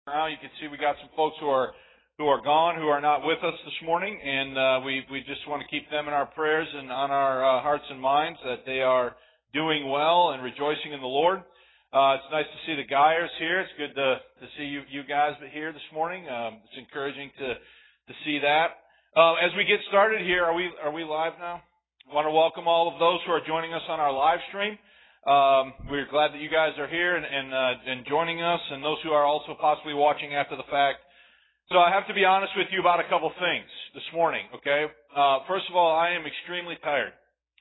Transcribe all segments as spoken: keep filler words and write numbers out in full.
Now you can see we got some folks who are who are gone, who are not with us this morning, and uh, we we just want to keep them in our prayers and on our uh, hearts and minds that they are doing well and rejoicing in the Lord. Uh, it's nice to see the Geyers here. It's good to to see you you guys here this morning. Um, it's encouraging to to see that. Uh, as we get started here, are we are we live now? I want to welcome all of those who are joining us on our live stream. Um, we're glad that you guys are here and and, uh, and joining us, and those who are also possibly watching after the fact. So I have to be honest with you about a couple things this morning, okay? Uh, first of all, I am extremely tired.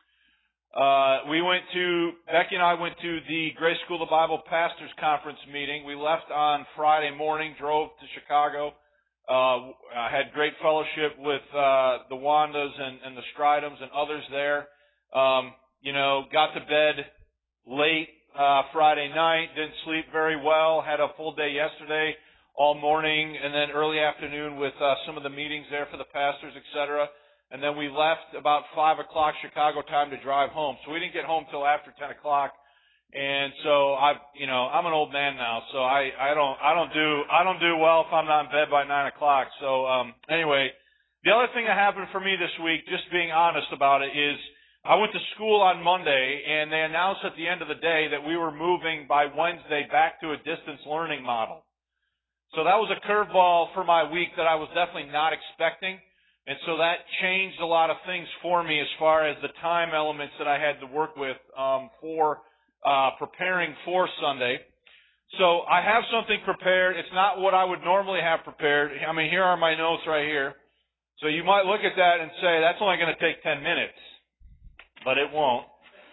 Uh, we went to, Becky and I went to the Grace School of the Bible Pastors Conference meeting. We left on Friday morning, drove to Chicago. Uh, I had great fellowship with uh, the Wandas and, and the Stridhams and others there. Um, you know, got to bed late uh, Friday night, didn't sleep very well, had a full day yesterday, all morning, and then early afternoon with uh, some of the meetings there for the pastors, et cetera. And then we left about five o'clock Chicago time to drive home. So we didn't get home till after ten o'clock. And so I, you know, I'm an old man now, so I, I don't, I don't do, I don't do well if I'm not in bed by nine o'clock. So um, anyway, the other thing that happened for me this week, just being honest about it, is I went to school on Monday, and they announced at the end of the day that we were moving by Wednesday back to a distance learning model. So that was a curveball for my week that I was definitely not expecting, and so that changed a lot of things for me as far as the time elements that I had to work with um, for uh, preparing for Sunday. So I have something prepared. It's not what I would normally have prepared. I mean, here are my notes right here. So you might look at that and say, that's only going to take ten minutes. But it won't.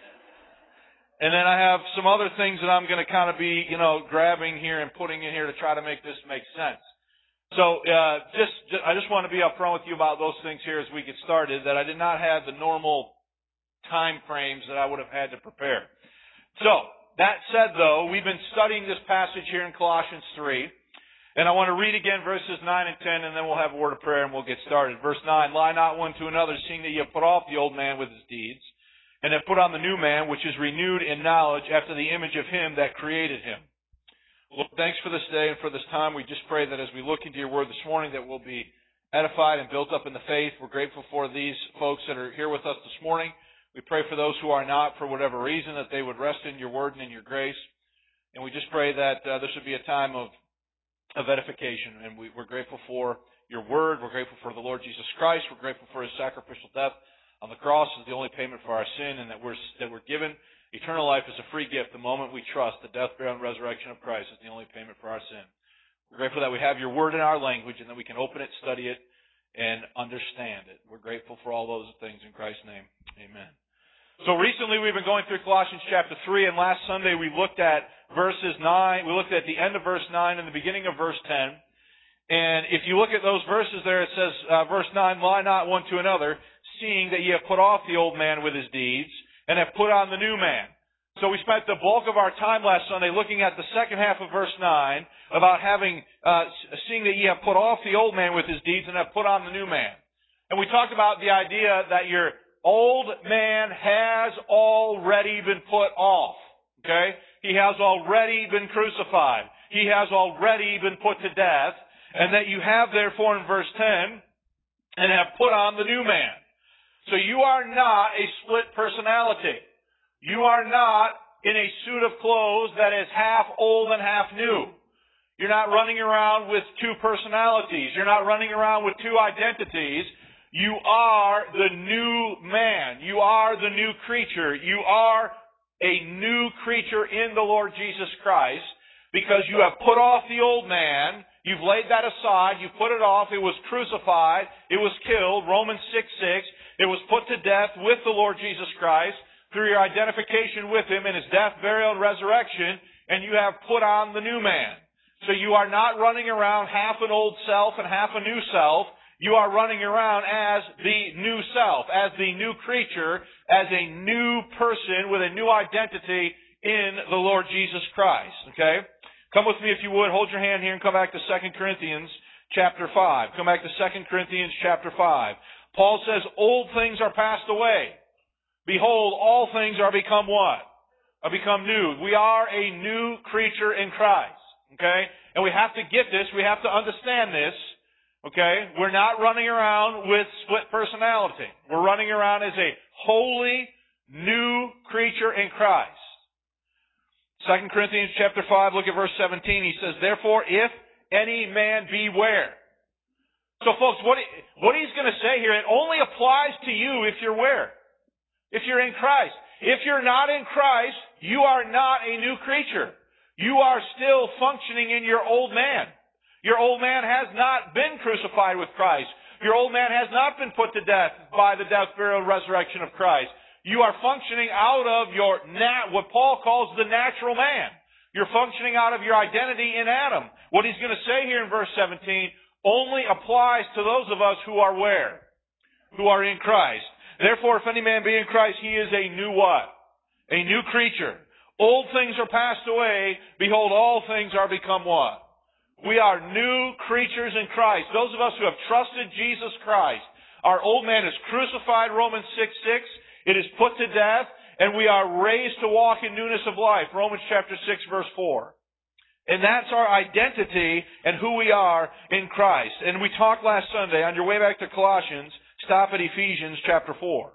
And then I have some other things that I'm going to kind of be, you know, grabbing here and putting in here to try to make this make sense. So uh, just, just, I just want to be upfront with you about those things here as we get started, that I did not have the normal time frames that I would have had to prepare. So that said, though, we've been studying this passage here in Colossians three. And I want to read again verses nine and ten, and then we'll have a word of prayer and we'll get started. Verse nine, lie not one to another, seeing that ye have put off the old man with his deeds, and have put on the new man, which is renewed in knowledge after the image of him that created him. Lord, thanks for this day and for this time. We just pray that as we look into your word this morning, that we'll be edified and built up in the faith. We're grateful for these folks that are here with us this morning. We pray for those who are not, for whatever reason, that they would rest in your word and in your grace. And we just pray that uh, this would be a time of, of edification. And we, we're grateful for your word. We're grateful for the Lord Jesus Christ. We're grateful for his sacrificial death on the cross is the only payment for our sin, and that we're that we're given eternal life as a free gift the moment we trust the death, burial, and resurrection of Christ is the only payment for our sin. We're grateful that we have your word in our language and that we can open it, study it, and understand it. We're grateful for all those things in Christ's name. Amen. So recently we've been going through Colossians chapter three, and last Sunday we looked at verses nine. We looked at the end of verse nine and the beginning of verse ten. And if you look at those verses there, it says, uh, verse nine, lie not one to another, seeing that ye have put off the old man with his deeds, and have put on the new man. So we spent the bulk of our time last Sunday looking at the second half of verse nine, about having, uh, seeing that ye have put off the old man with his deeds, and have put on the new man. And we talked about the idea that your old man has already been put off. Okay? He has already been crucified. He has already been put to death. And that you have, therefore, in verse ten, and have put on the new man. So you are not a split personality. You are not in a suit of clothes that is half old and half new. You're not running around with two personalities. You're not running around with two identities. You are the new man. You are the new creature. You are a new creature in the Lord Jesus Christ because you have put off the old man. You've laid that aside. You put it off. It was crucified. It was killed. Romans six six. It was put to death with the Lord Jesus Christ through your identification with him in his death, burial, and resurrection, and you have put on the new man. So you are not running around half an old self and half a new self. You are running around as the new self, as the new creature, as a new person with a new identity in the Lord Jesus Christ. Okay? Come with me if you would. Hold your hand here and come back to Second Corinthians chapter five. Come back to Second Corinthians chapter five. Paul says, old things are passed away. Behold, all things are become what? Are become new. We are a new creature in Christ. Okay? And we have to get this. We have to understand this. Okay? We're not running around with split personality. We're running around as a holy, new creature in Christ. Second Corinthians chapter five, look at verse seventeen. He says, therefore, if any man beware. So folks, what, he, what he's going to say here, it only applies to you if you're where? If you're in Christ. If you're not in Christ, you are not a new creature. You are still functioning in your old man. Your old man has not been crucified with Christ. Your old man has not been put to death by the death, burial, and resurrection of Christ. You are functioning out of your nat- what Paul calls the natural man. You're functioning out of your identity in Adam. What he's going to say here in verse seventeen only applies to those of us who are where? Who are in Christ. Therefore, if any man be in Christ, he is a new what? A new creature. Old things are passed away. Behold, all things are become what? We are new creatures in Christ. Those of us who have trusted Jesus Christ. Our old man is crucified, Romans six six. It is put to death, and we are raised to walk in newness of life, Romans chapter six, verse four. And that's our identity and who we are in Christ. And we talked last Sunday, on your way back to Colossians, stop at Ephesians chapter four.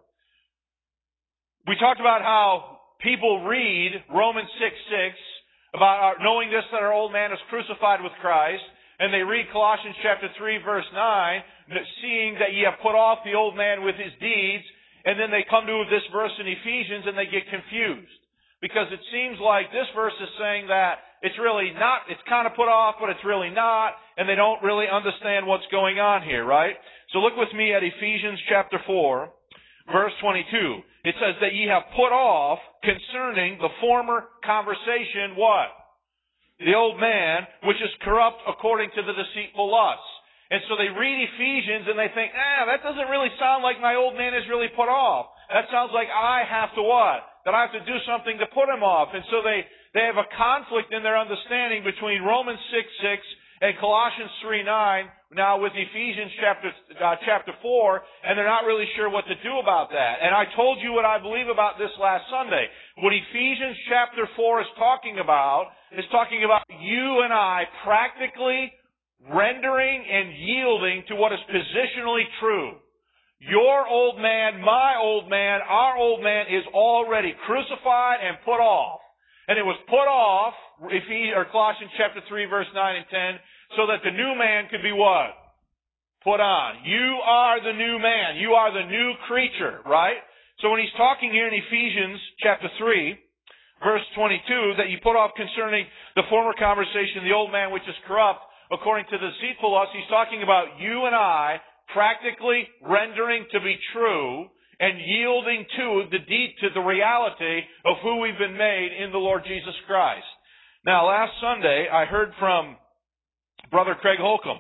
We talked about how people read Romans six six, about our, knowing this, that our old man is crucified with Christ, and they read Colossians chapter three, verse nine, seeing that ye have put off the old man with his deeds, and then they come to this verse in Ephesians and they get confused. Because it seems like this verse is saying that it's really not, it's kind of put off, but it's really not, and they don't really understand what's going on here, right? So look with me at Ephesians chapter four, verse twenty-two. It says that ye have put off concerning the former conversation, what? The old man, which is corrupt according to the deceitful lusts. And so they read Ephesians and they think, ah, that doesn't really sound like my old man is really put off. That sounds like I have to what? That I have to do something to put him off. And so they, they have a conflict in their understanding between Romans six six and Colossians three nine, now with Ephesians chapter, uh, chapter four, and they're not really sure what to do about that. And I told you what I believe about this last Sunday. What Ephesians chapter four is talking about is talking about you and I practically rendering and yielding to what is positionally true. Your old man, my old man, our old man is already crucified and put off. And it was put off, Ephesians, or Colossians chapter three, verse nine and ten, so that the new man could be what? Put on. You are the new man. You are the new creature, right? So when he's talking here in Ephesians chapter three, verse twenty-two, that you put off concerning the former conversation, the old man which is corrupt, according to the deceitful lust, he's talking about you and I practically rendering to be true and yielding to the deed, to the reality of who we've been made in the Lord Jesus Christ. Now, last Sunday, I heard from Brother Craig Holcomb.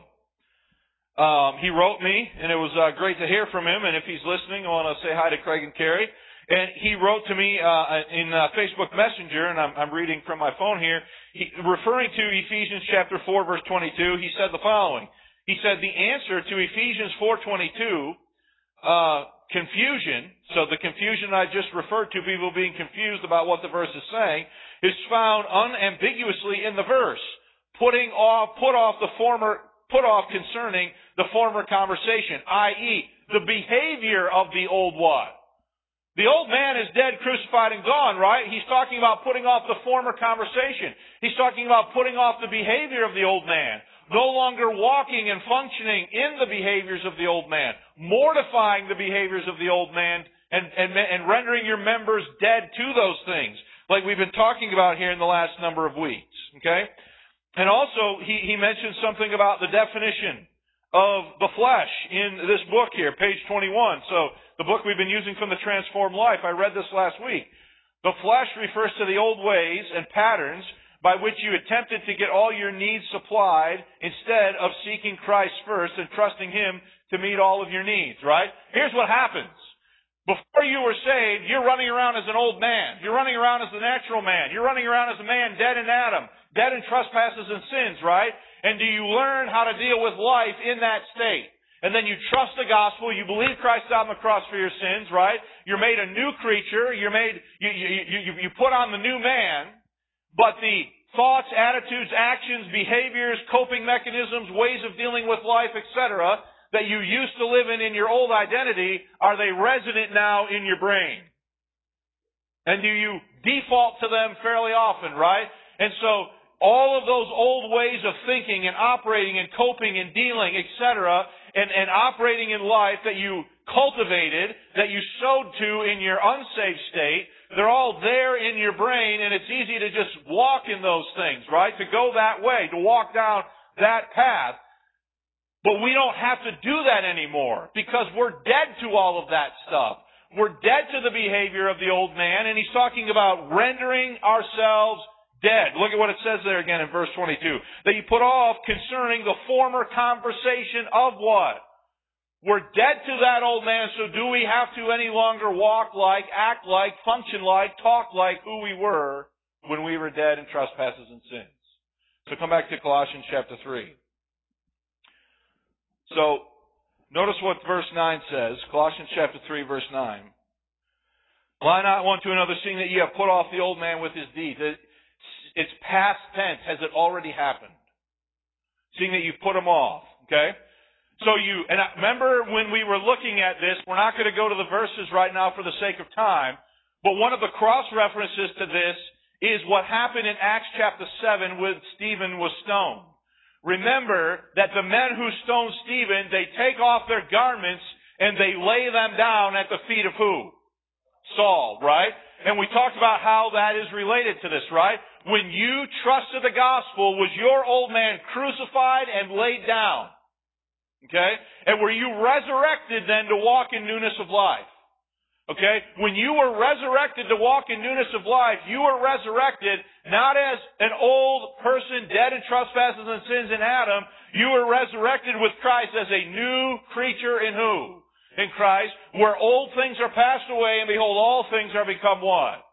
Um, he wrote me, and it was uh, great to hear from him. And if he's listening, I want to say hi to Craig and Carrie. And he wrote to me uh, in uh, Facebook Messenger, and I'm, I'm reading from my phone here, he, referring to Ephesians chapter four, verse twenty-two, he said the following. He said the answer to Ephesians four twenty-two, uh, confusion, so the confusion I just referred to, people being confused about what the verse is saying, is found unambiguously in the verse, putting off, put off the former, put off concerning the former conversation, that is, the behavior of the old what? The old man is dead, crucified, and gone, right? He's talking about putting off the former conversation. He's talking about putting off the behavior of the old man. No longer walking and functioning in the behaviors of the old man. Mortifying the behaviors of the old man and, and, and rendering your members dead to those things. Like we've been talking about here in the last number of weeks. Okay? And also, he, he mentioned something about the definition of the flesh in this book here, page twenty-one. So, the book we've been using from the Transformed Life, I read this last week. The flesh refers to the old ways and patterns by which you attempted to get all your needs supplied instead of seeking Christ first and trusting Him to meet all of your needs, right? Here's what happens. Before you were saved, you're running around as an old man. You're running around as the natural man. You're running around as a man dead in Adam, dead in trespasses and sins, right? And do you learn how to deal with life in that state? And then you trust the gospel, you believe Christ died on the cross for your sins, right? You're made a new creature, you're made, you, you, you, you put on the new man, but the thoughts, attitudes, actions, behaviors, coping mechanisms, ways of dealing with life, et cetera, that you used to live in in your old identity, are they resident now in your brain? And do you default to them fairly often, right? And so all of those old ways of thinking and operating and coping and dealing, et cetera, and, and operating in life that you cultivated, that you sowed to in your unsaved state, they're all there in your brain, and it's easy to just walk in those things, right? To go that way, to walk down that path. But we don't have to do that anymore because we're dead to all of that stuff. We're dead to the behavior of the old man, and he's talking about rendering ourselves dead. Look at what it says there again in verse twenty-two. That you put off concerning the former conversation of what? We're dead to that old man, so do we have to any longer walk like, act like, function like, talk like who we were when we were dead in trespasses and sins? So come back to Colossians chapter three. So, notice what verse nine says. Colossians chapter three, verse nine. Lie not one to another, seeing that ye have put off the old man with his deeds. It's past tense. Has it already happened? Seeing that you've put him off. Okay? So you, and I remember when we were looking at this, we're not going to go to the verses right now for the sake of time, but one of the cross references to this is what happened in Acts chapter seven when Stephen was stoned. Remember that the men who stoned Stephen, they take off their garments and they lay them down at the feet of who? Saul, right? And we talked about how that is related to this, right? When you trusted the gospel, was your old man crucified and laid down? Okay? And were you resurrected then to walk in newness of life? Okay? When you were resurrected to walk in newness of life, you were resurrected not as an old person dead in trespasses and sins in Adam. You were resurrected with Christ as a new creature in who? In Christ, where old things are passed away, and behold, all things are become what?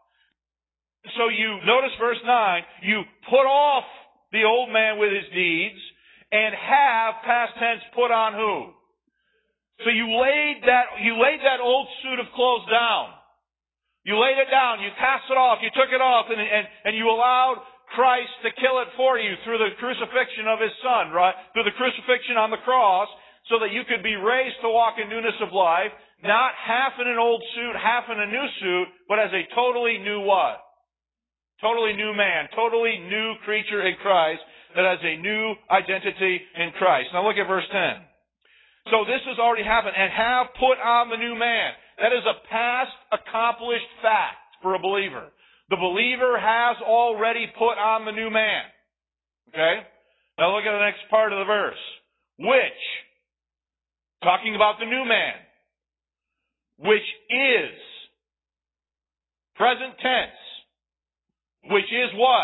So you, notice verse nine, you put off the old man with his deeds, and have, past tense, put on who? So you laid that, you laid that old suit of clothes down. You laid it down, you cast it off, you took it off, and, and, and you allowed Christ to kill it for you through the crucifixion of His Son, right? Through the crucifixion on the cross, so that you could be raised to walk in newness of life, not half in an old suit, half in a new suit, but as a totally new what? Totally new man, totally new creature in Christ that has a new identity in Christ. Now look at verse ten. So this has already happened, and have put on the new man. That is a past accomplished fact for a believer. The believer has already put on the new man. Okay? Now look at the next part of the verse. Which, talking about the new man, which is, present tense, which is what?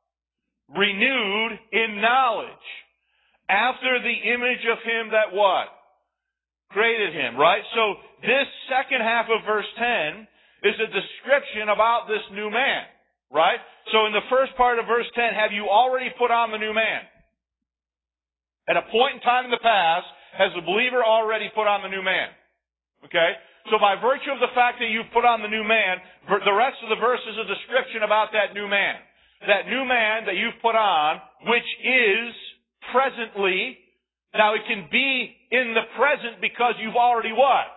Renewed in knowledge, after the image of Him that what? Created him, right? So this second half of verse ten is a description about this new man, right? So in the first part of verse ten, have you already put on the new man? At a point in time in the past, has the believer already put on the new man? Okay? So by virtue of the fact that you've put on the new man, the rest of the verse is a description about that new man. That new man that you've put on, which is presently, now it can be in the present because you've already what?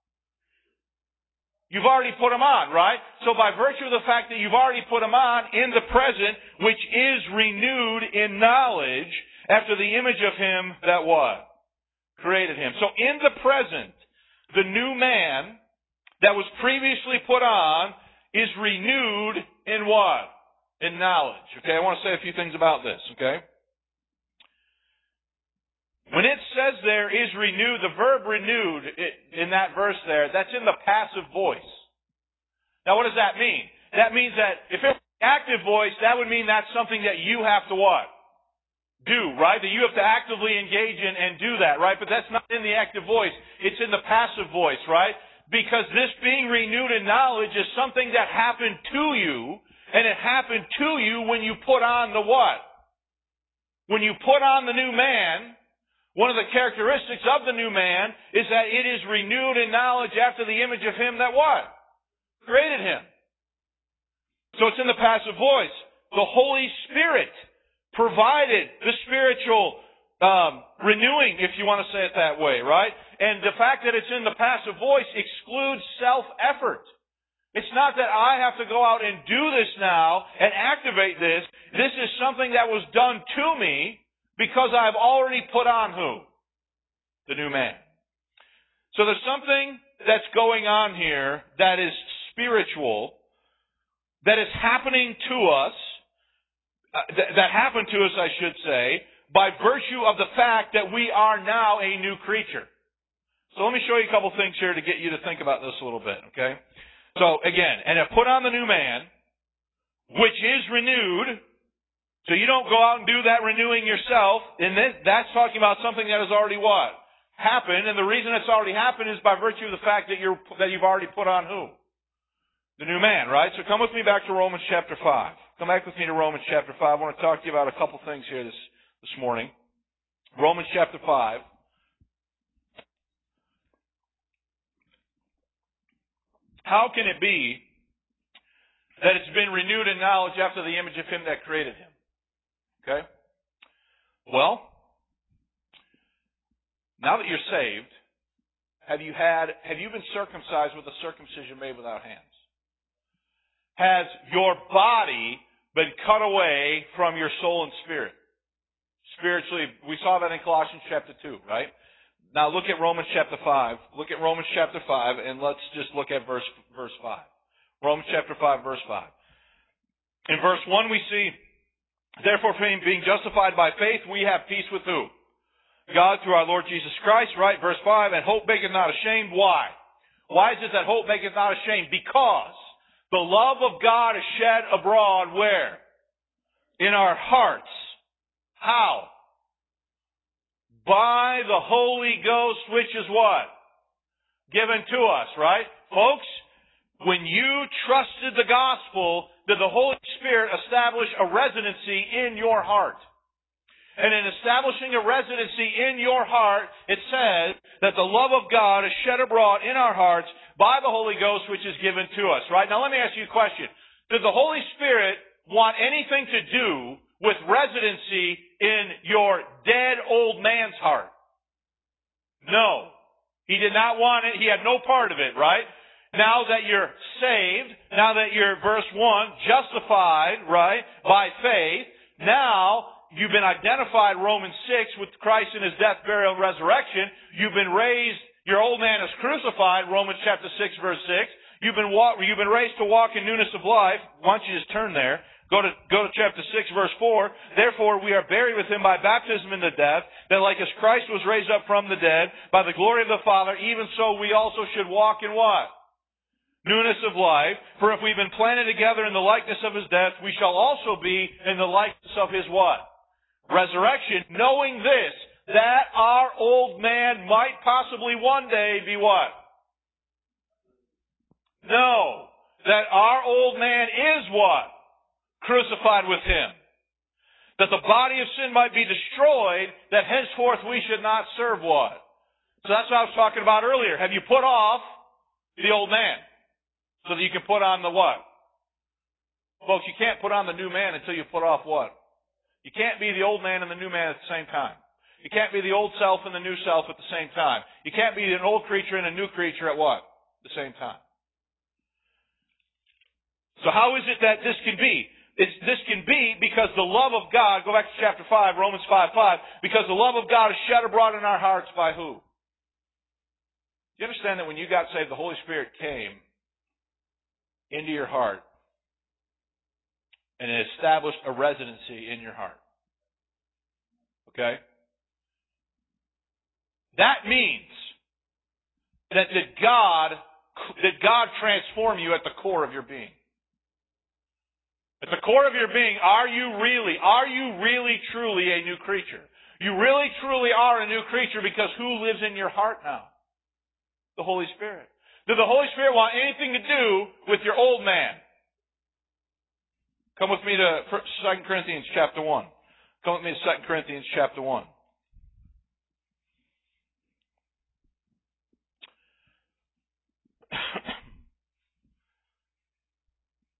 You've already put him on, right? So by virtue of the fact that you've already put him on in the present, which is renewed in knowledge after the image of Him that what? Created him. So in the present, the new man that was previously put on is renewed in what? In knowledge. Okay, I want to say a few things about this, okay? When it says there is renewed, the verb renewed in that verse there, that's in the passive voice. Now what does that mean? That means that if it's active voice, that would mean that's something that you have to what? Do, right? That you have to actively engage in and do that, right? But that's not in the active voice. It's in the passive voice, right? Because this being renewed in knowledge is something that happened to you, and it happened to you when you put on the what? When you put on the new man, one of the characteristics of the new man is that it is renewed in knowledge after the image of Him that what? Created him. So it's in the passive voice. the Holy Spirit provided the spiritual um, renewing, if you want to say it that way, right? And the fact that it's in the passive voice excludes self-effort. It's not that I have to go out and do this now and activate this. This is something that was done to me because I've already put on who? The new man. So there's something that's going on here that is spiritual, that is happening to us, uh, th- that happened to us, I should say, by virtue of the fact that we are now a new creature. So let me show you a couple things here to get you to think about this a little bit, okay? So again, and have put on the new man, which is renewed. So you don't go out and do that renewing yourself. And this, that's talking about something that has already what? Happened. And the reason it's already happened is by virtue of the fact that you're that you've already put on who? The new man, right? So come with me back to Romans chapter five. Come back with me to Romans chapter five. I want to talk to you about a couple things here this, this morning. Romans chapter five. How can it be that it's been renewed in knowledge after the image of him that created him? Okay? Well, now that you're saved, have you had have you been circumcised with a circumcision made without hands? Has your body been cut away from your soul and spirit? Spiritually, we saw that in Colossians chapter two, right? Now look at Romans chapter five. Look at Romans chapter five, and let's just look at verse verse five. Romans chapter five, verse five. In verse one we see, therefore being justified by faith, we have peace with who? God through our Lord Jesus Christ, right? Verse five, and hope maketh not ashamed. Why? Why is it that hope maketh not ashamed? Because the love of God is shed abroad where? In our hearts. How? By the Holy Ghost, which is what? Given to us, right? Folks, when you trusted the gospel, did the Holy Spirit establish a residency in your heart? And in establishing a residency in your heart, it says that the love of God is shed abroad in our hearts by the Holy Ghost, which is given to us, right? Now let me ask you a question. Did the Holy Spirit want anything to do with residency in your dead old man's heart? No. He did not want it. He had no part of it, right? Now that you're saved, now that you're, verse one, justified, right, by faith, now you've been identified, Romans six, with Christ in his death, burial, and resurrection. You've been raised, your old man is crucified, Romans chapter six, verse six. You've been walk, you've been raised to walk in newness of life. Why don't you just turn there? Go to, go to chapter six, verse four. Therefore, we are buried with him by baptism into death, that like as Christ was raised up from the dead, by the glory of the Father, even so we also should walk in what? Newness of life. For if we've been planted together in the likeness of his death, we shall also be in the likeness of his what? Resurrection, knowing this, that our old man might possibly one day be what? No. That our old man is what? Crucified with him. That the body of sin might be destroyed, that henceforth we should not serve what? So that's what I was talking about earlier. Have you put off the old man? So that you can put on the what? Folks, you can't put on the new man until you put off what? You can't be the old man and the new man at the same time. You can't be the old self and the new self at the same time. You can't be an old creature and a new creature at what? The same time. So how is it that this can be? It's, this can be because the love of God, go back to chapter five, Romans five, five, because the love of God is shed abroad in our hearts by who? You understand that when you got saved, the Holy Spirit came into your heart and it established a residency in your heart. Okay? That means that did God, did God transform you at the core of your being? At the core of your being, are you really, are you really truly a new creature? You really truly are a new creature because who lives in your heart now? The Holy Spirit. Did the Holy Spirit want anything to do with your old man? Come with me to Second Corinthians chapter one. Come with me to Second Corinthians chapter one.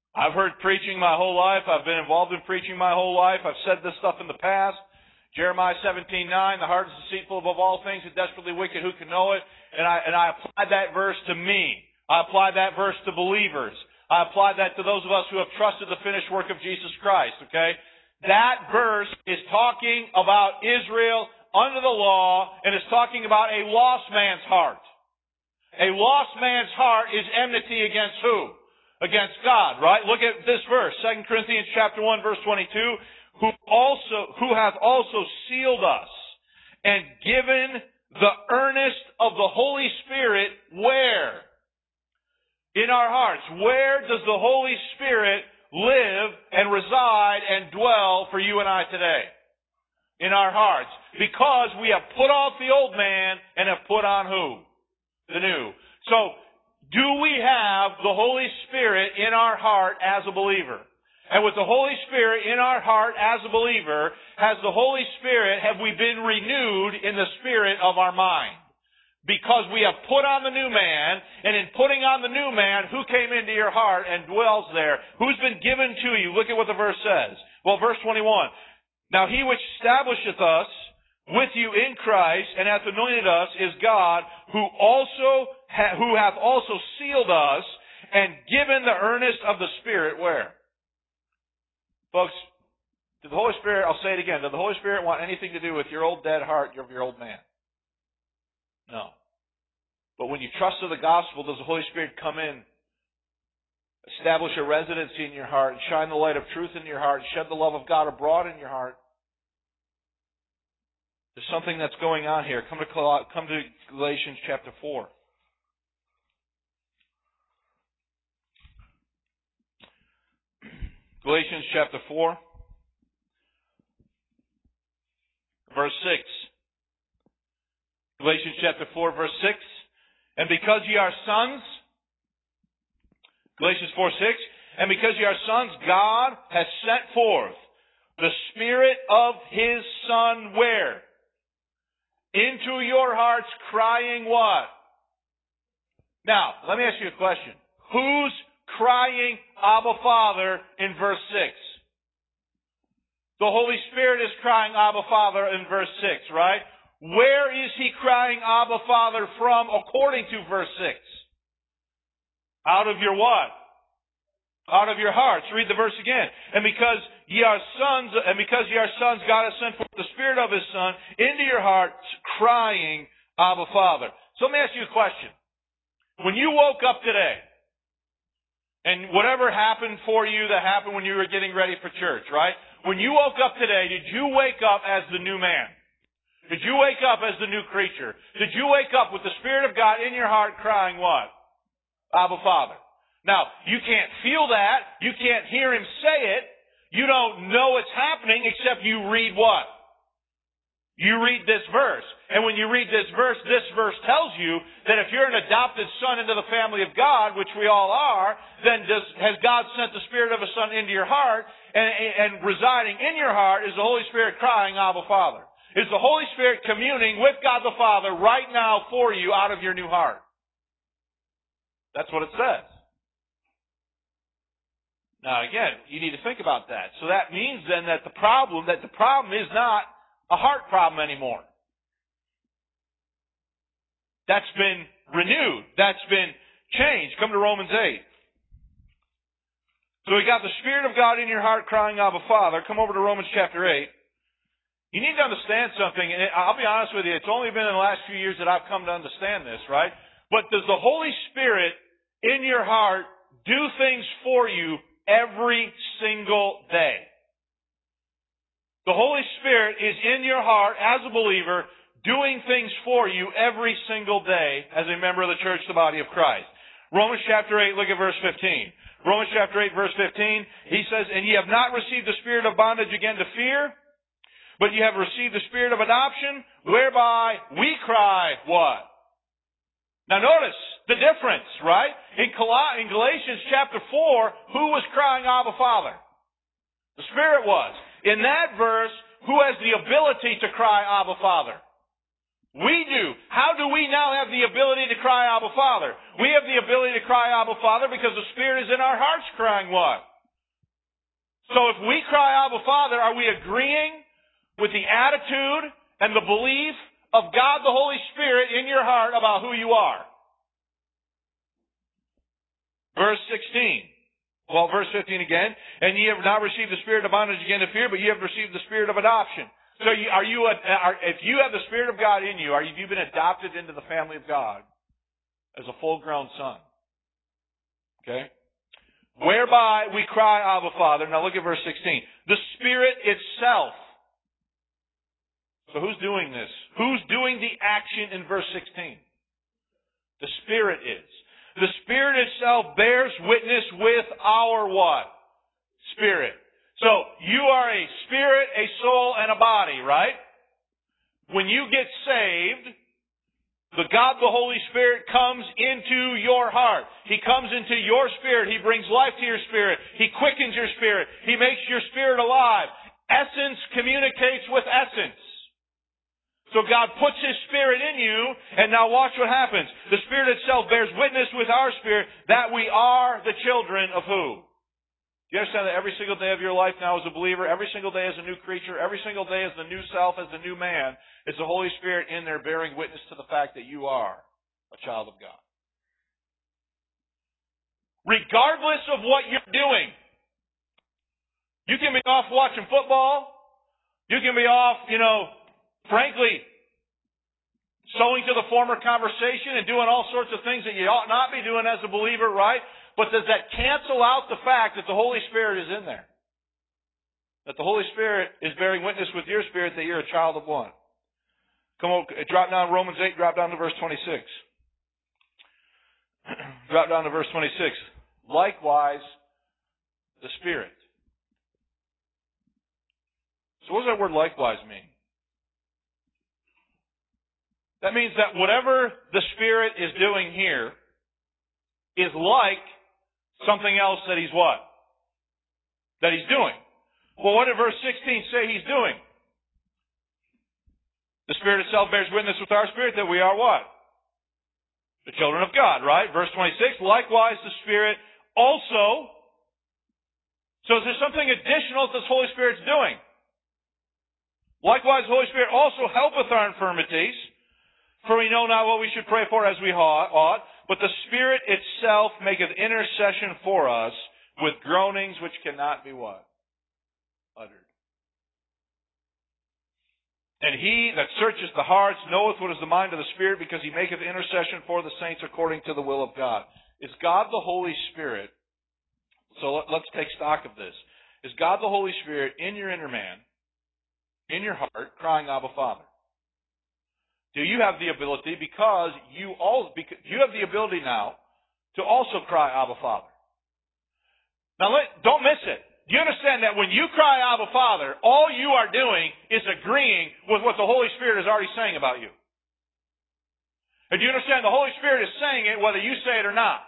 I've heard preaching my whole life. I've been involved in preaching my whole life. I've said this stuff in the past. Jeremiah seventeen nine, the heart is deceitful above all things and desperately wicked, who can know it? And I, and I applied that verse to me. I applied that verse to believers. I applied that to those of us who have trusted the finished work of Jesus Christ, okay? That verse is talking about Israel under the law, and it's talking about a lost man's heart. A lost man's heart is enmity against who? Against God, right? Look at this verse, Second Corinthians chapter one, verse twenty-two. Who also, who hath also sealed us and given the earnest of the Holy Spirit where? In our hearts. Where does the Holy Spirit live and reside and dwell for you and I today? In our hearts. Because we have put off the old man and have put on who? The new. So, do we have the Holy Spirit in our heart as a believer? And with the Holy Spirit in our heart as a believer, has the Holy Spirit, have we been renewed in the spirit of our mind? Because we have put on the new man, and in putting on the new man, who came into your heart and dwells there? Who's been given to you? Look at what the verse says. Well, verse twenty-one. Now he which establisheth us with you in Christ, and hath anointed us, is God, who also ha- who hath also sealed us, and given the earnest of the Spirit, where? Folks, did the Holy Spirit, I'll say it again, did the Holy Spirit want anything to do with your old dead heart of your old man? No. But when you trust in the gospel, does the Holy Spirit come in, establish a residency in your heart, and shine the light of truth in your heart, and shed the love of God abroad in your heart? There's something that's going on here. Come to, come to Galatians chapter four. Galatians chapter four, verse six. Galatians chapter four, verse six. And because ye are sons, Galatians four, six, and because ye are sons, God has sent forth the Spirit of His Son, where? Into your hearts, crying what? Now, let me ask you a question. Who's crying, Abba, Father, in verse six? The Holy Spirit is crying, Abba, Father, in verse six, right? Where is He crying, Abba, Father, from, according to verse six? Out of your what? Out of your hearts. Read the verse again. And because ye are sons, and because ye are sons, God has sent forth the Spirit of His Son into your hearts, crying, Abba, Father. So let me ask you a question. When you woke up today, and whatever happened for you that happened when you were getting ready for church, right? When you woke up today, did you wake up as the new man? Did you wake up as the new creature? Did you wake up with the Spirit of God in your heart crying what? Abba, Father. Now, you can't feel that. You can't hear Him say it. You don't know it's happening except you read what? You read this verse. And when you read this verse, this verse tells you that if you're an adopted son into the family of God, which we all are, then does, has God sent the Spirit of His Son into your heart, and, and residing in your heart is the Holy Spirit crying, Abba, Father. Is the Holy Spirit communing with God the Father right now for you out of your new heart? That's what it says. Now again, you need to think about that. So that means then that the problem, that the problem is not a heart problem anymore. That's been renewed. That's been changed. Come to Romans eight. So we got the Spirit of God in your heart crying, Abba, Father. Come over to Romans chapter eight. You need to understand something, and I'll be honest with you, it's only been in the last few years that I've come to understand this, right? But does the Holy Spirit in your heart do things for you every single day? The Holy Spirit is in your heart as a believer doing things for you every single day as a member of the church, the body of Christ. Romans chapter eight, look at verse fifteen. Romans chapter eight, verse fifteen, he says, and ye have not received the spirit of bondage again to fear, but ye have received the Spirit of adoption, whereby we cry, what? Now notice the difference, right? In, Col- in Galatians chapter four, who was crying, Abba, Father? The Spirit was. In that verse, who has the ability to cry, Abba, Father? We do. How do we now have the ability to cry, Abba, Father? We have the ability to cry, Abba, Father, because the Spirit is in our hearts crying what? So if we cry, Abba, Father, are we agreeing with the attitude and the belief of God the Holy Spirit in your heart about who you are? Verse sixteen. Well, verse fifteen again. And ye have not received the spirit of bondage again to fear, but ye have received the spirit of adoption. So you, are you, a, are, if you have the Spirit of God in you, are you, have you been adopted into the family of God as a full-grown son? Okay? Whereby we cry, Abba, Father. Now look at verse sixteen. The Spirit itself. So who's doing this? Who's doing the action in verse sixteen? The Spirit is. The Spirit itself bears witness with our what? Spirit. So you are a spirit, a soul, and a body, right? When you get saved, the God, the Holy Spirit, comes into your heart. He comes into your spirit. He brings life to your spirit. He quickens your spirit. He makes your spirit alive. Essence communicates with essence. So God puts His Spirit in you, and now watch what happens. The Spirit itself bears witness with our spirit that we are the children of who? Do you understand that every single day of your life now as a believer, every single day as a new creature, every single day as the new self, as the new man, it's the Holy Spirit in there bearing witness to the fact that you are a child of God. Regardless of what you're doing, you can be off watching football, you can be off, you know, frankly, sowing to the former conversation and doing all sorts of things that you ought not be doing as a believer, right? But does that cancel out the fact that the Holy Spirit is in there? That the Holy Spirit is bearing witness with your spirit that you're a child of one. Come on, drop down Romans eight, drop down to verse twenty-six. Drop down to verse twenty-six. Likewise, the Spirit. So what does that word likewise mean? That means that whatever the Spirit is doing here is like something else that He's what? That He's doing. Well, what did verse sixteen say He's doing? The Spirit itself bears witness with our spirit that we are what? The children of God, right? Verse twenty-six, likewise the Spirit also. So is there something additional that this Holy Spirit's doing? Likewise the Holy Spirit also helpeth our infirmities, for we know not what we should pray for as we ought, but the Spirit itself maketh intercession for us with groanings which cannot be what? Uttered. And He that searcheth the hearts knoweth what is the mind of the Spirit, because He maketh intercession for the saints according to the will of God. Is God the Holy Spirit, so let's take stock of this. Is God the Holy Spirit in your inner man, in your heart, crying, Abba, Father? Do you have the ability, because you all, because you have the ability now to also cry, Abba, Father? Now, let, don't miss it. Do you understand that when you cry, Abba, Father, all you are doing is agreeing with what the Holy Spirit is already saying about you? And do you understand the Holy Spirit is saying it whether you say it or not?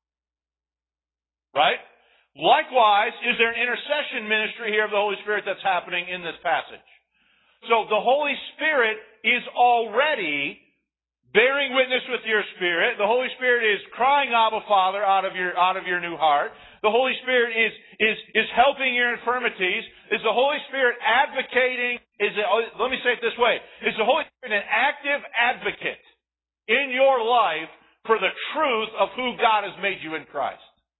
Right? Likewise, is there an intercession ministry here of the Holy Spirit that's happening in this passage? So the Holy Spirit is already bearing witness with your spirit. The Holy Spirit is crying, Abba, Father, out of your out of your new heart. The Holy Spirit is is is helping your infirmities. Is the Holy Spirit advocating? Is it? Let me say it this way: is the Holy Spirit an active advocate in your life for the truth of who God has made you in Christ?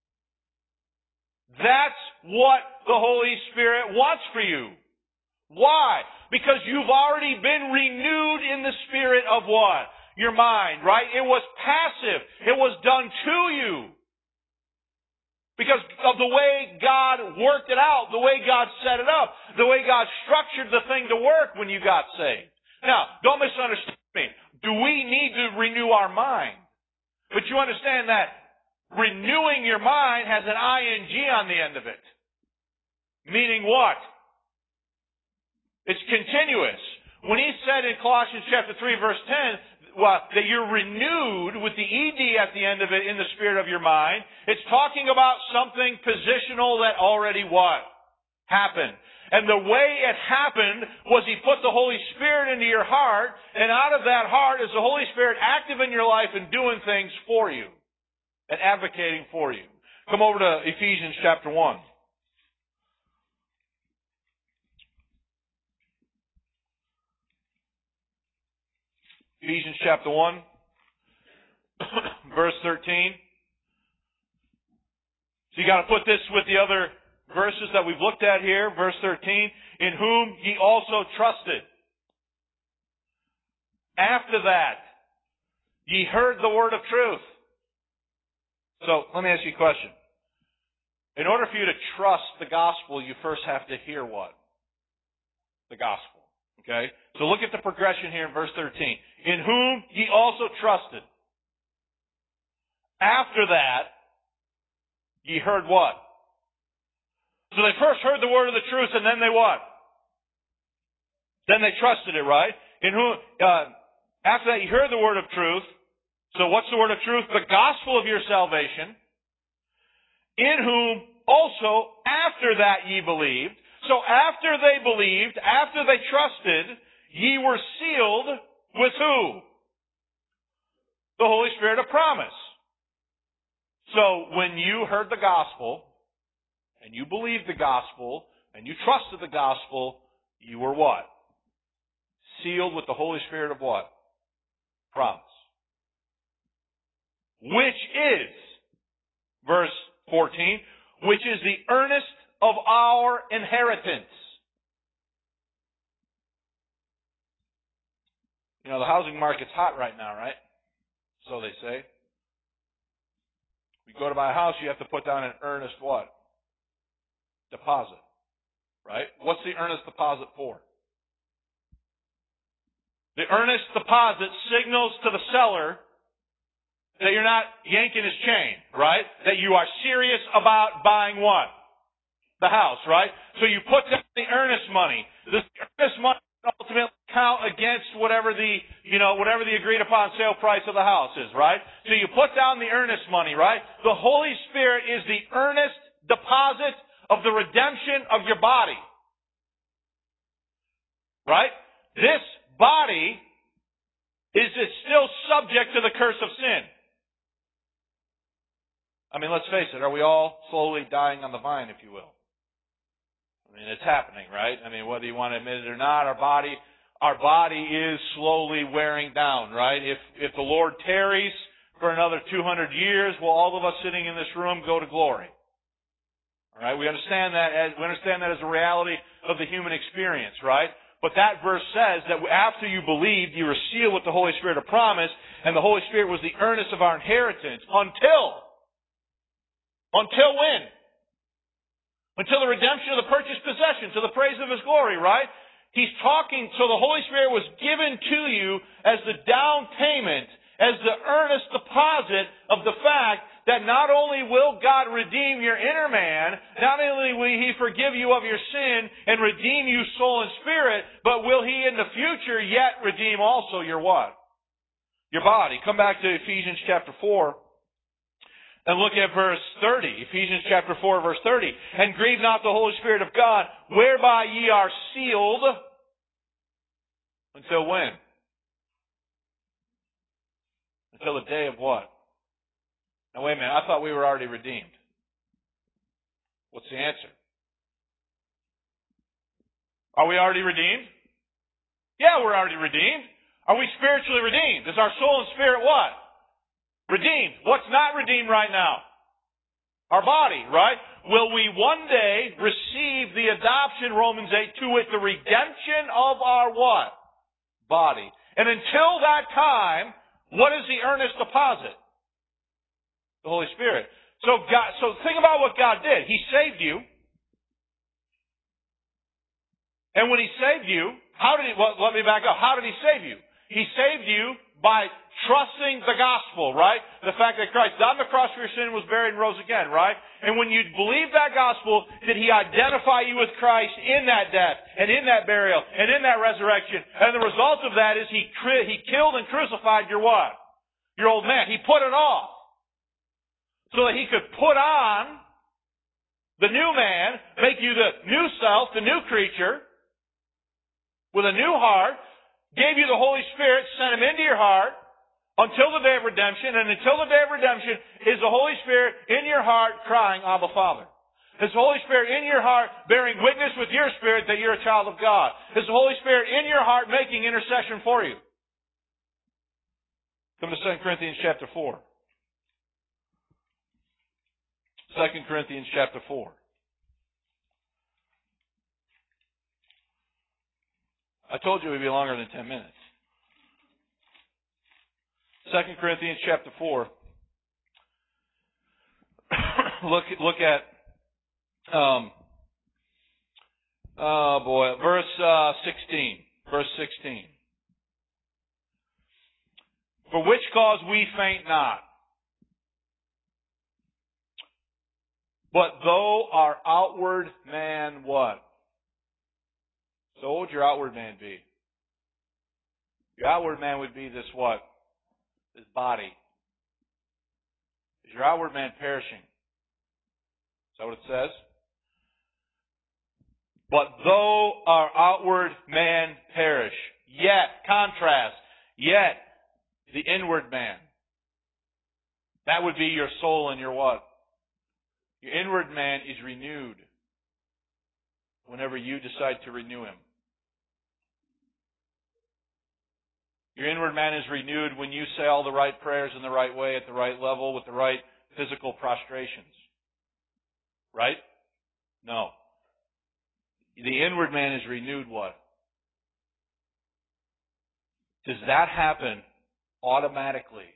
That's what the Holy Spirit wants for you. Why? Because you've already been renewed in the spirit of what? Your mind, right? It was passive. It was done to you. Because of the way God worked it out, the way God set it up, the way God structured the thing to work when you got saved. Now, don't misunderstand me. Do we need to renew our mind? But you understand that renewing your mind has an ing on the end of it. Meaning what? It's continuous. When he said in Colossians chapter three, verse ten, well, that you're renewed with the ed at the end of it in the spirit of your mind, it's talking about something positional that already what? Happened. And the way it happened was He put the Holy Spirit into your heart, and out of that heart is the Holy Spirit active in your life and doing things for you and advocating for you. Come over to Ephesians chapter one. Ephesians chapter one, verse thirteen. So you got to put this with the other verses that we've looked at here. Verse thirteen, in whom ye also trusted. After that, ye heard the word of truth. So let me ask you a question. In order for you to trust the gospel, you first have to hear what? The gospel. Okay? So look at the progression here in verse thirteen. In whom ye also trusted. After that, ye heard what? So they first heard the word of the truth, and then they what? Then they trusted it, right? In whom, uh, after that, ye heard the word of truth. So what's the word of truth? The gospel of your salvation. In whom also after that ye believed. So after they believed, after they trusted, ye were sealed with who? The Holy Spirit of promise. So when you heard the gospel, and you believed the gospel, and you trusted the gospel, you were what? Sealed with the Holy Spirit of what? Promise. Which is, verse fourteen, which is the earnest of our inheritance. You know, the housing market's hot right now, right? So they say. You go to buy a house, you have to put down an earnest what? Deposit. Right? What's the earnest deposit for? The earnest deposit signals to the seller that you're not yanking his chain, right? That you are serious about buying what? The house, right? So you put down the earnest money. This earnest money ultimately count against whatever the, you know, whatever the agreed upon sale price of the house is, right? So you put down the earnest money, right? The Holy Spirit is the earnest deposit of the redemption of your body. Right? This body is it still subject to the curse of sin. I mean, let's face it, are we all slowly dying on the vine, if you will? I mean, it's happening, right? I mean, whether you want to admit it or not, our body, our body is slowly wearing down, right? If if the Lord tarries for another two hundred years, will all of us sitting in this room go to glory? All right, we understand that as we understand that as a reality of the human experience, right? But that verse says that after you believed, you were sealed with the Holy Spirit of promise, and the Holy Spirit was the earnest of our inheritance until until when? Until the redemption of the purchased possession, to the praise of His glory, right? He's talking, so the Holy Spirit was given to you as the down payment, as the earnest deposit of the fact that not only will God redeem your inner man, not only will He forgive you of your sin and redeem you soul and spirit, but will He in the future yet redeem also your what? Your body. Come back to Ephesians chapter four. And look at verse thirty, Ephesians chapter four, verse thirty. And grieve not the Holy Spirit of God, whereby ye are sealed. Until when? Until the day of what? Now wait a minute, I thought we were already redeemed. What's the answer? Are we already redeemed? Yeah, we're already redeemed. Are we spiritually redeemed? Is our soul and spirit what? Redeemed. What's not redeemed right now? Our body, right? Will we one day receive the adoption, Romans eight, to it, the redemption of our what? Body. And until that time, what is the earnest deposit? The Holy Spirit. So God, so think about what God did. He saved you. And when He saved you, how did He, well, let me back up. How did He save you? He saved you by trusting the gospel, right? The fact that Christ died on the cross for your sin, was buried, and rose again, right? And when you believe that gospel, did He identify you with Christ in that death, and in that burial, and in that resurrection? And the result of that is He He killed and crucified your what? Your old man. He put it off. So that He could put on the new man, make you the new self, the new creature, with a new heart, gave you the Holy Spirit, sent Him into your heart, until the day of redemption, and until the day of redemption is the Holy Spirit in your heart crying, Abba, Father. Is the Holy Spirit in your heart bearing witness with your spirit that you're a child of God? Is the Holy Spirit in your heart making intercession for you? Come to Second Corinthians chapter four. Second Corinthians chapter four. I told you it would be longer than ten minutes. Second Corinthians chapter four. look, look at, um, oh boy, verse uh, sixteen. Verse sixteen. For which cause we faint not, but though our outward man what? So what would your outward man be? Your outward man would be this what? This body. Is your outward man perishing? Is that what it says? But though our outward man perish, yet, contrast, yet the inward man. That would be your soul and your what? Your inward man is renewed whenever you decide to renew him. Your inward man is renewed when you say all the right prayers in the right way, at the right level, with the right physical prostrations. Right? No. The inward man is renewed what? Does that happen automatically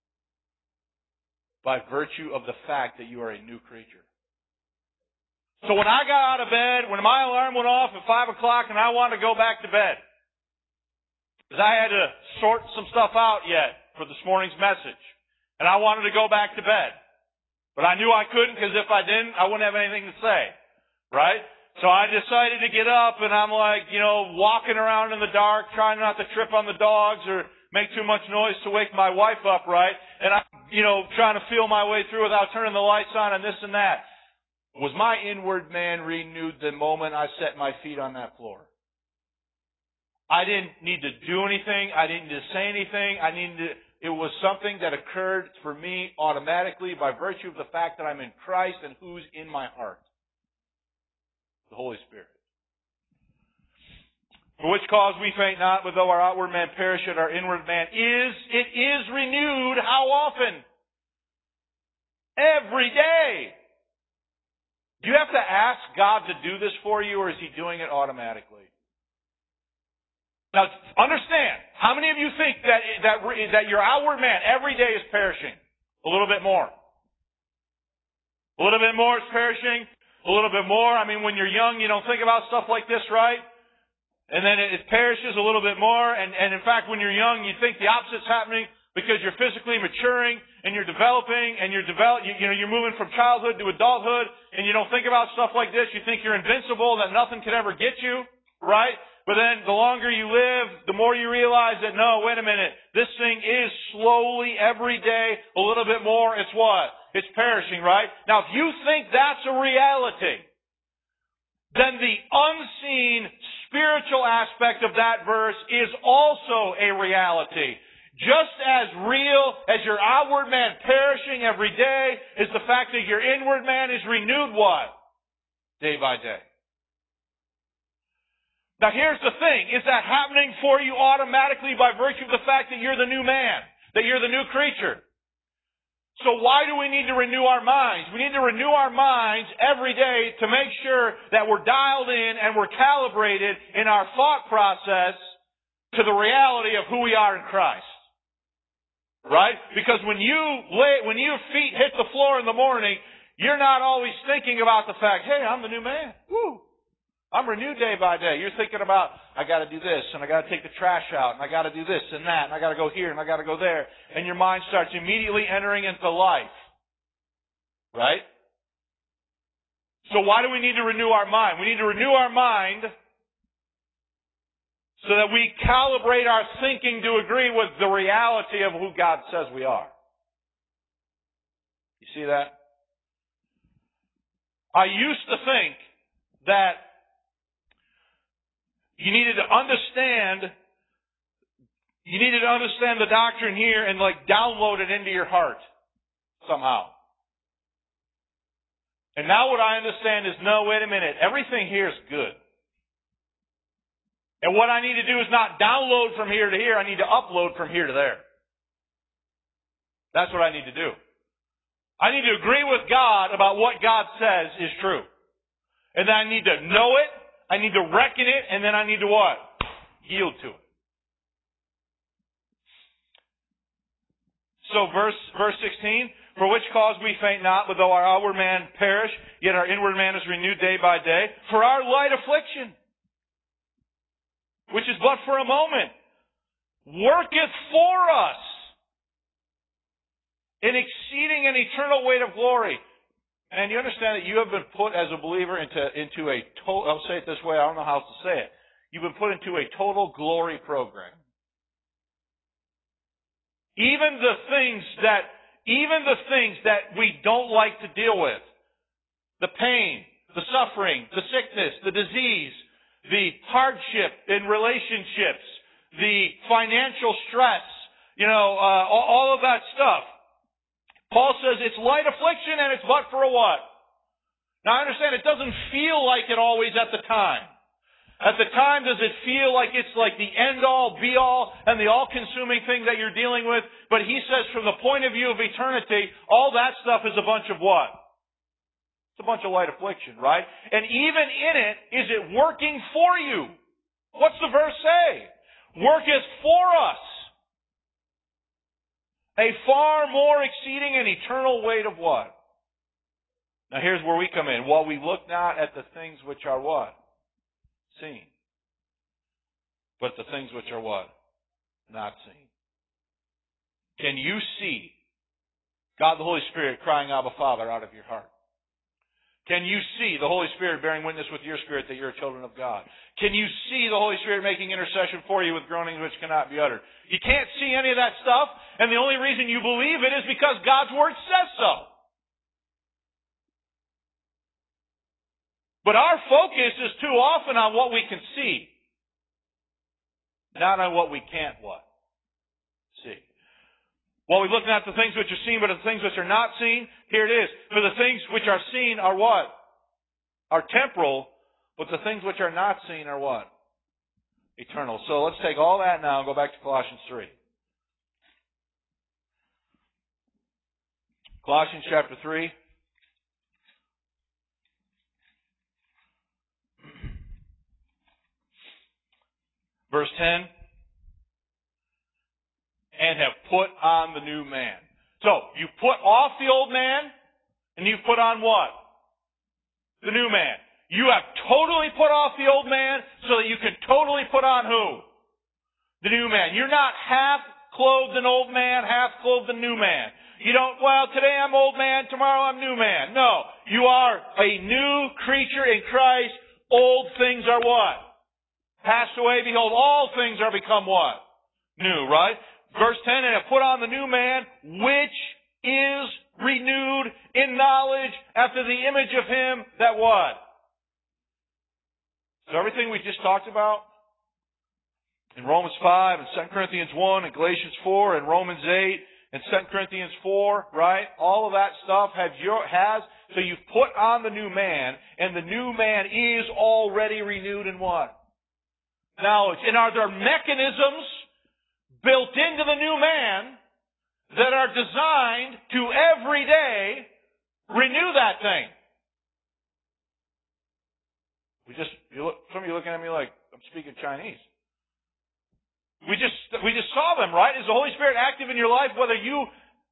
by virtue of the fact that you are a new creature? So when I got out of bed, when my alarm went off at five o'clock and I wanted to go back to bed, because I had to sort some stuff out yet for this morning's message, and I wanted to go back to bed. But I knew I couldn't, because if I didn't, I wouldn't have anything to say. Right? So I decided to get up, and I'm like, you know, walking around in the dark, trying not to trip on the dogs or make too much noise to wake my wife up, right? And I'm, you know, trying to feel my way through without turning the lights on and this and that. Was my inward man renewed the moment I set my feet on that floor? I didn't need to do anything. I didn't need to say anything. I needed to, it was something that occurred for me automatically by virtue of the fact that I'm in Christ and who's in my heart. The Holy Spirit. For which cause we faint not, but though our outward man perish, yet our inward man is, it is renewed. How often? Every day. Do you have to ask God to do this for you, or is He doing it automatically? Now, understand, how many of you think that, that, that your outward man every day is perishing? A little bit more. A little bit more is perishing. A little bit more. I mean, when you're young, you don't think about stuff like this, right? And then it, it perishes a little bit more. And, and in fact, when you're young, you think the opposite's happening because you're physically maturing and you're developing and you're develop, you, you know, you're moving from childhood to adulthood, and you don't think about stuff like this. You think you're invincible, that nothing can ever get you, right? But then the longer you live, the more you realize that, no, wait a minute, this thing is slowly, every day, a little bit more, it's what? It's perishing, right? Now, if you think that's a reality, then the unseen spiritual aspect of that verse is also a reality. Just as real as your outward man perishing every day is the fact that your inward man is renewed what? Day by day. Now here's the thing. Is that happening for you automatically by virtue of the fact that you're the new man? That you're the new creature? So why do we need to renew our minds? We need to renew our minds every day to make sure that we're dialed in and we're calibrated in our thought process to the reality of who we are in Christ. Right? Because when you lay, when your feet hit the floor in the morning, you're not always thinking about the fact, hey, I'm the new man. Woo! I'm renewed day by day. You're thinking about, I got to do this, and I got to take the trash out, and I got to do this and that, and I got to go here, and I got to go there. And your mind starts immediately entering into life. Right? So why do we need to renew our mind? We need to renew our mind so that we calibrate our thinking to agree with the reality of who God says we are. You see that? I used to think that you needed to understand, you needed to understand the doctrine here and like download it into your heart somehow. And now what I understand is, no, wait a minute, everything here is good. And what I need to do is not download from here to here, I need to upload from here to there. That's what I need to do. I need to agree with God about what God says is true. And then I need to know it, I need to reckon it, and then I need to what? Yield to it. So verse verse sixteen, for which cause we faint not, but though our outward man perish, yet our inward man is renewed day by day. For our light affliction, which is but for a moment, worketh for us an exceeding and eternal weight of glory. And you understand that you have been put as a believer into, into a total, I'll say it this way, I don't know how else to say it. You've been put into a total glory program. Even the things that, even the things that we don't like to deal with, the pain, the suffering, the sickness, the disease, the hardship in relationships, the financial stress, you know, uh, all of that stuff. Paul says it's light affliction and it's but for a what? Now I understand it doesn't feel like it always at the time. At the time, does it feel like it's like the end-all, be-all, and the all-consuming thing that you're dealing with? But he says from the point of view of eternity, all that stuff is a bunch of what? It's a bunch of light affliction, right? And even in it, is it working for you? What's the verse say? Worketh for us a far more exceeding and eternal weight of what? Now here's where we come in. While we look not at the things which are what? Seen. But the things which are what? Not seen. Can you see God the Holy Spirit crying, Abba Father, out of your heart? Can you see the Holy Spirit bearing witness with your spirit that you're children of God? Can you see the Holy Spirit making intercession for you with groanings which cannot be uttered? You can't see any of that stuff, and the only reason you believe it is because God's Word says so. But our focus is too often on what we can see, not on what we can't what? See. While we're looking at the things which are seen, but the things which are not seen, here it is. For the things which are seen are what? Are temporal, but the things which are not seen are what? Eternal. So let's take all that now and go back to Colossians three. Colossians chapter three. Verse ten. And have put on the new man. So, you put off the old man, and you put on what? The new man. You have totally put off the old man, so that you can totally put on who? The new man. You're not half clothed an old man, half clothed a new man. You don't, well, today I'm old man, tomorrow I'm new man. No. You are a new creature in Christ. Old things are what? Passed away. Behold, all things are become what? New, right? Verse ten, and have put on the new man, which is renewed in knowledge after the image of him that what? So everything we just talked about in Romans five and Second Corinthians one and Galatians four and Romans eight and Second Corinthians four, right? All of that stuff has your, has, so you've put on the new man, and the new man is already renewed in what? Knowledge. And are there mechanisms built into the new man that are designed to every day renew that thing? We just, you look, some of you looking at me like I'm speaking Chinese. We just, we just saw them, right? Is the Holy Spirit active in your life whether you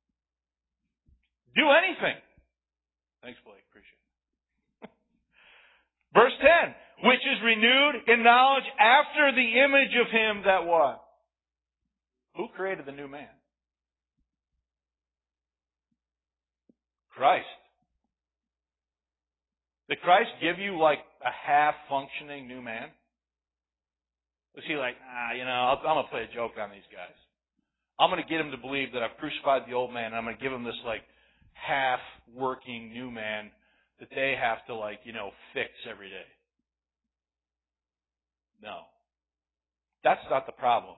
do anything? Thanks, Blake. Appreciate it. Verse ten, which is renewed in knowledge after the image of him that what? Who created the new man? Christ. Did Christ give you like a half-functioning new man? Was he like, ah, you know, I'm going to play a joke on these guys. I'm going to get them to believe that I've crucified the old man, and I'm going to give them this like half-working new man that they have to, like, you know, fix every day. No. That's not the problem.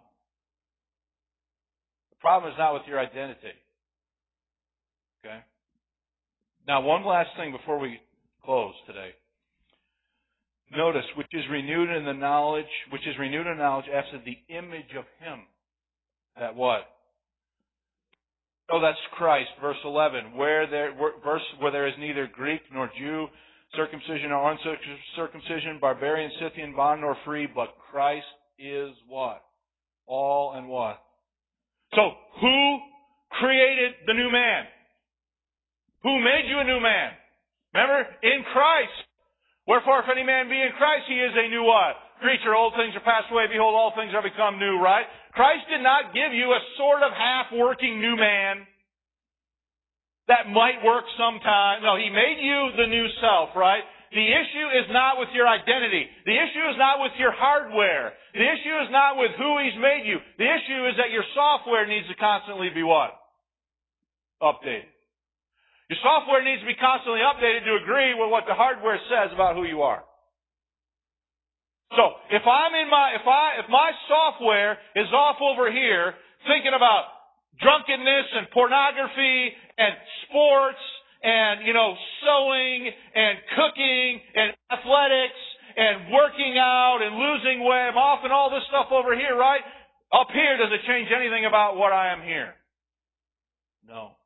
The problem is not with your identity. Okay? Now, one last thing before we close today. Notice, which is renewed in the knowledge, which is renewed in knowledge after the image of Him. That what? Oh, that's Christ, verse eleven. Where there, verse where there is neither Greek nor Jew, circumcision or uncircumcision, barbarian, Scythian, bond nor free, but Christ is what? All and what? So, who created the new man? Who made you a new man? Remember? In Christ. Wherefore, if any man be in Christ, he is a new what? Creature. Old things are passed away. Behold, all things are become new, right? Christ did not give you a sort of half-working new man that might work sometime. No, He made you the new self, right? The issue is not with your identity. The issue is not with your hardware. The issue is not with who He's made you. The issue is that your software needs to constantly be what? Updated. Your software needs to be constantly updated to agree with what the hardware says about who you are. So, if I'm in my, if I, if my software is off over here thinking about drunkenness and pornography and sports and, you know, sewing and cooking and athletics and working out and losing weight, I'm off and all this stuff over here, right? Up here, does it change anything about what I am here? No.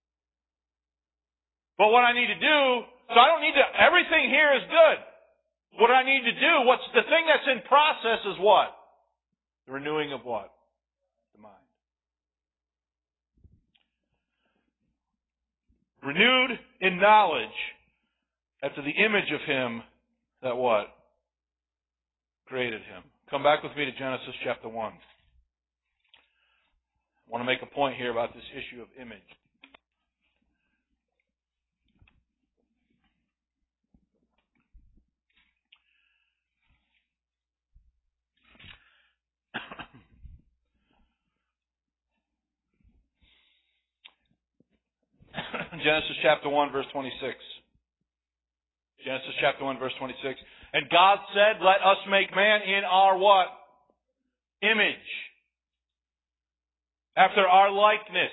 But what I need to do, so I don't need to, everything here is good. What I need to do, what's the thing that's in process is what? The renewing of what? The mind. Renewed in knowledge after the image of Him that what? Created Him. Come back with me to Genesis chapter one. I want to make a point here about this issue of image. Genesis chapter one, verse twenty-six. Genesis chapter one, verse twenty-six. And God said, let us make man in our what? Image. After our likeness.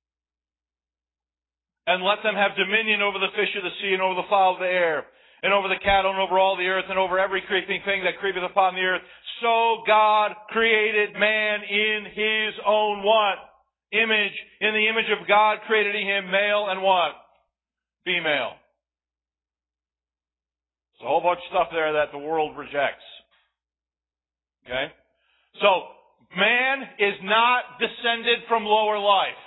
And let them have dominion over the fish of the sea and over the fowl of the air and over the cattle and over all the earth and over every creeping thing that creepeth upon the earth. So God created man in His own what? Image. In the image of God created He him, male and what? Female. There's a whole bunch of stuff there that the world rejects. Okay? So, man is not descended from lower life.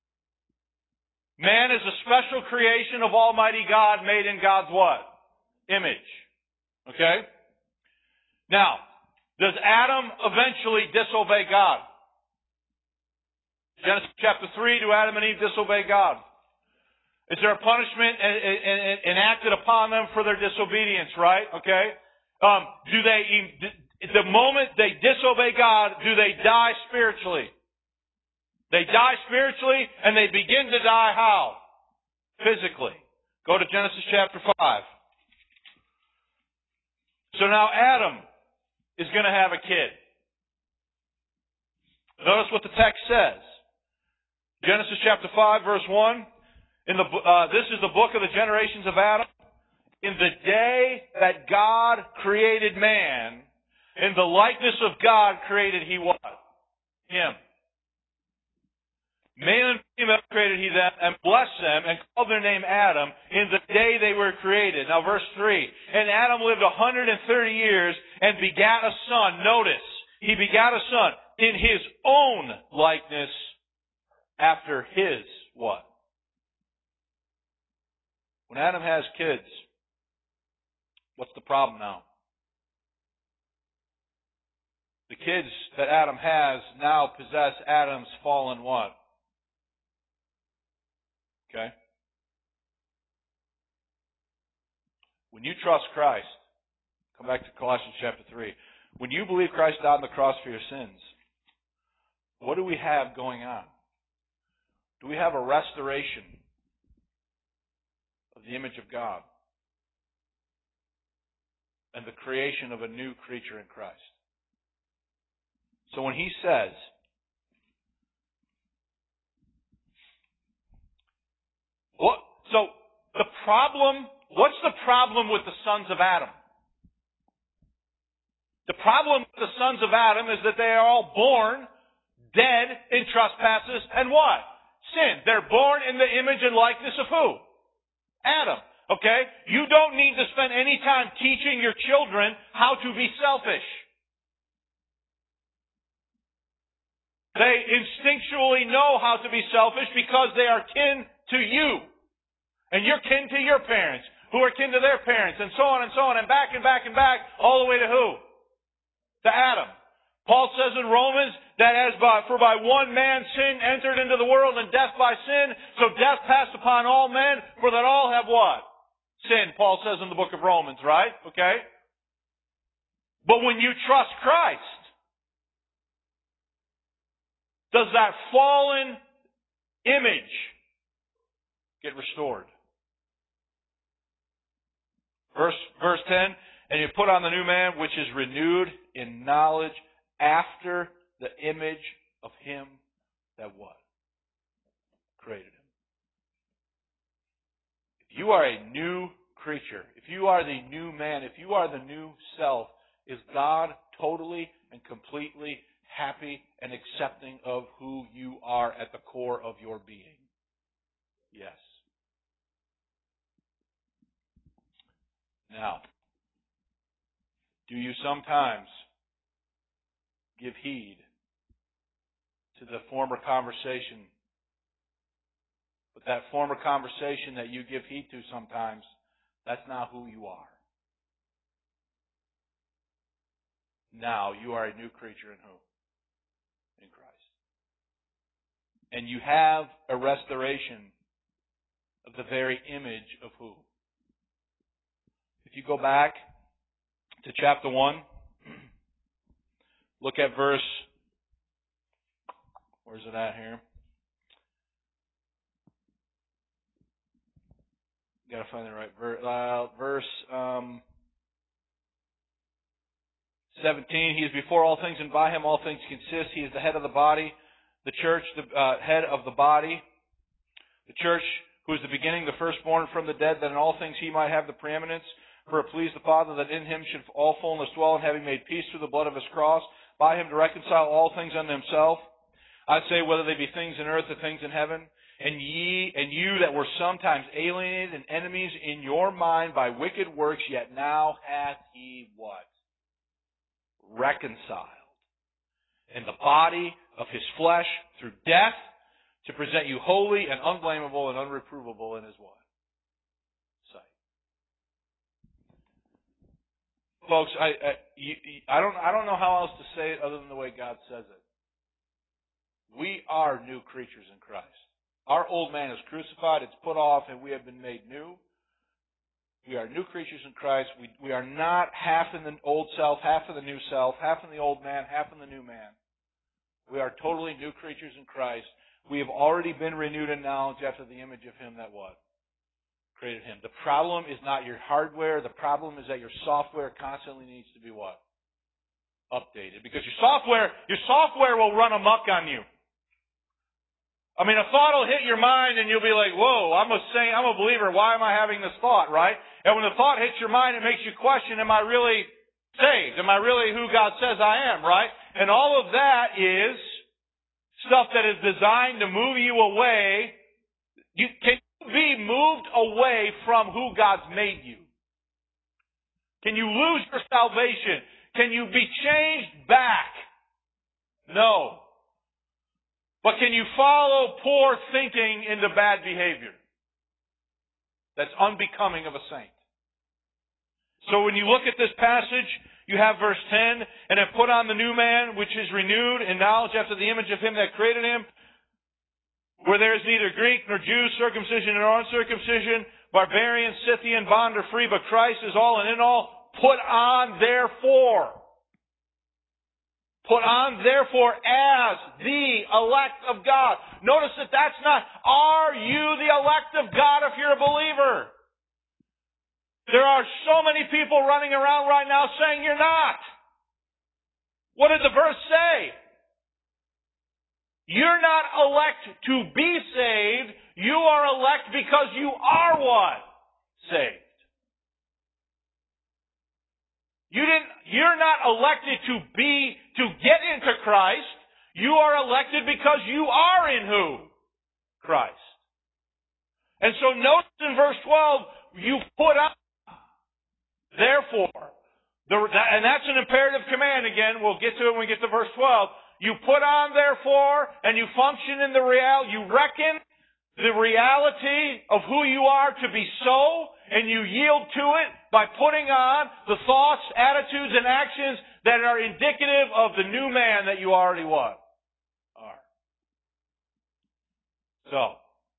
Man is a special creation of Almighty God made in God's what? Image. Okay? Now, does Adam eventually disobey God? Genesis chapter three, do Adam and Eve disobey God? Is there a punishment enacted upon them for their disobedience, right? Okay? Um, do they, the moment they disobey God, do they die spiritually? They die spiritually and they begin to die how? Physically. Go to Genesis chapter five. So now Adam is going to have a kid. Notice what the text says. Genesis chapter five, verse one. In the, uh, this is the book of the generations of Adam. In the day that God created man, in the likeness of God created He what? Him. Male and female created He them, and blessed them, and called their name Adam, in the day they were created. Now verse three. And Adam lived one hundred thirty years, and begat a son. Notice, he begat a son in his own likeness, after his what? When Adam has kids, what's the problem now? The kids that Adam has now possess Adam's fallen what? Okay? When you trust Christ, come back to Colossians chapter three. When you believe Christ died on the cross for your sins, what do we have going on? Do we have a restoration of the image of God? and the creation of a new creature in Christ. So when he says, what, so the problem, what's the problem with the sons of Adam? The problem with the sons of Adam is that they are all born dead in trespasses and what? Sin. They're born in the image and likeness of who? Adam. Okay? You don't need to spend any time teaching your children how to be selfish. They instinctually know how to be selfish because they are kin to you. And you're kin to your parents, who are kin to their parents, and so on and so on, and back and back and back, all the way to who? To Adam. Paul says in Romans that as by, for by one man sin entered into the world, and death by sin, so death passed upon all men, for that all have what? Sin, Paul says in the book of Romans, right? Okay? But when you trust Christ, does that fallen image get restored? Verse, verse ten, and you put on the new man, which is renewed in knowledge after the image of him that what? Created him. If you are a new creature, if you are the new man, if you are the new self, is God totally and completely happy and accepting of who you are at the core of your being? Yes. Now, do you sometimes give heed to the former conversation? But that former conversation that you give heed to sometimes, that's not who you are. Now you are a new creature in who? In Christ. And you have a restoration of the very image of who? If you go back to chapter one, look at verse, where's it at here? You gotta find the right verse. Uh, verse um, seventeen. He is before all things, and by him all things consist. He is the head of the body, the church, the uh, head of the body, the church, who is the beginning, the firstborn from the dead, that in all things he might have the preeminence. For it pleased the Father that in him should all fullness dwell, and having made peace through the blood of his cross, by him to reconcile all things unto himself. I say, whether they be things in earth or things in heaven. And ye and you that were sometimes alienated and enemies in your mind by wicked works, yet now hath he what? Reconciled in the body of his flesh through death, to present you holy and unblameable and unreprovable in his what? Sight. Folks, I I, you, I don't I don't know how else to say it other than the way God says it. We are new creatures in Christ. Our old man is crucified, it's put off, and we have been made new. We are new creatures in Christ. We, we are not half in the old self, half in the new self, half in the old man, half in the new man. We are totally new creatures in Christ. We have already been renewed in knowledge after the image of him that what? Created him. The problem is not your hardware. The problem is that your software constantly needs to be what? Updated. Because your software, your software will run amok on you. I mean, a thought will hit your mind and you'll be like, whoa, I'm a saint, I'm a believer. Why am I having this thought, right? And when the thought hits your mind, it makes you question, am I really saved? Am I really who God says I am, right? And all of that is stuff that is designed to move you away. You, can you be moved away from who God's made you? Can you lose your salvation? Can you be changed back? No. But can you follow poor thinking into bad behavior that's unbecoming of a saint? So when you look at this passage, you have verse ten, and have put on the new man, which is renewed in knowledge after the image of him that created him, where there is neither Greek nor Jew, circumcision nor uncircumcision, barbarian, Scythian, bond or free, but Christ is all and in all. Put on therefore. Put on, therefore, as the elect of God. Notice that that's not, are you the elect of God if you're a believer? There are so many people running around right now saying you're not. What did the verse say? You're not elect to be saved. You are elect because you are what? Saved. You didn't, you're not elected to be, to get into Christ. You are elected because you are in who? Christ. And so notice in verse twelve, you put on, therefore, the, and that's an imperative command again. We'll get to it when we get to verse twelve. You put on, therefore, and you function in the real, you reckon the reality of who you are to be so, and you yield to it by putting on the thoughts, attitudes, and actions that are indicative of the new man that you already what? Are. So,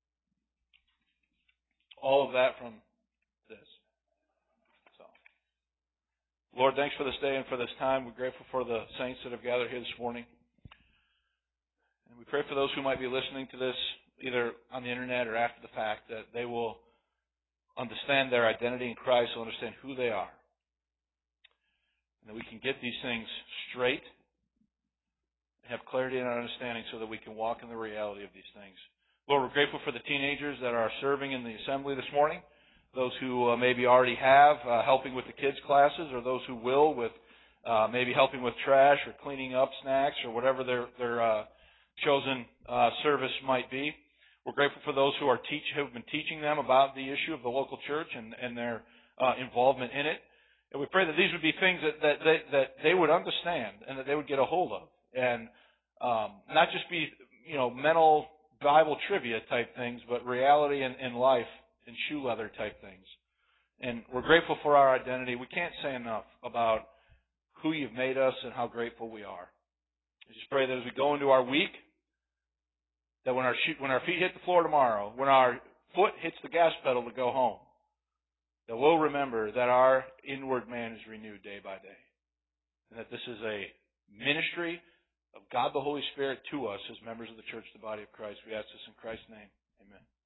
all of that from this. So, Lord, thanks for this day and for this time. We're grateful for the saints that have gathered here this morning. And we pray for those who might be listening to this, either on the internet or after the fact, that they will understand their identity in Christ, will understand who they are. And that we can get these things straight, have clarity in our understanding so that we can walk in the reality of these things. Lord, we're grateful for the teenagers that are serving in the assembly this morning, those who uh, maybe already have, uh, helping with the kids' classes, or those who will with uh, maybe helping with trash or cleaning up snacks or whatever their, their uh, chosen uh, service might be. We're grateful for those who are teach have been teaching them about the issue of the local church and, and their uh, involvement in it. And we pray that these would be things that, that, they, that they would understand and that they would get a hold of. And um, not just be, you know, mental Bible trivia type things, but reality in, in life and shoe leather type things. And we're grateful for our identity. We can't say enough about who you've made us and how grateful we are. I just pray that as we go into our week, that when our when our feet hit the floor tomorrow, when our foot hits the gas pedal to go home, that we'll remember that our inward man is renewed day by day. And that this is a ministry of God the Holy Spirit to us as members of the church, the body of Christ. We ask this in Christ's name. Amen.